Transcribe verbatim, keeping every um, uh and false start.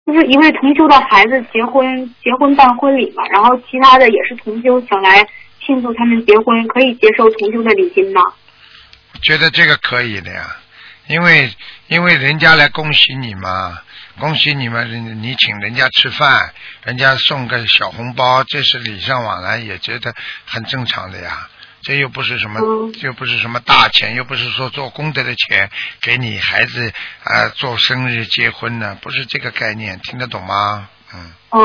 就是一位同修的孩子结婚，结婚办婚礼嘛，然后其他的也是同修想来庆祝他们结婚，可以接受同修的礼金吗？ 觉得这个可以的呀，因为因为人家来恭喜你嘛，恭喜你们，你请人家吃饭，人家送个小红包，这是礼尚往来，也觉得很正常的呀。这又不是什么， 嗯、 又不是什么大钱，又不是说做功德的钱给你孩子啊、呃、做生日结婚呢，不是这个概念，听得懂吗？嗯。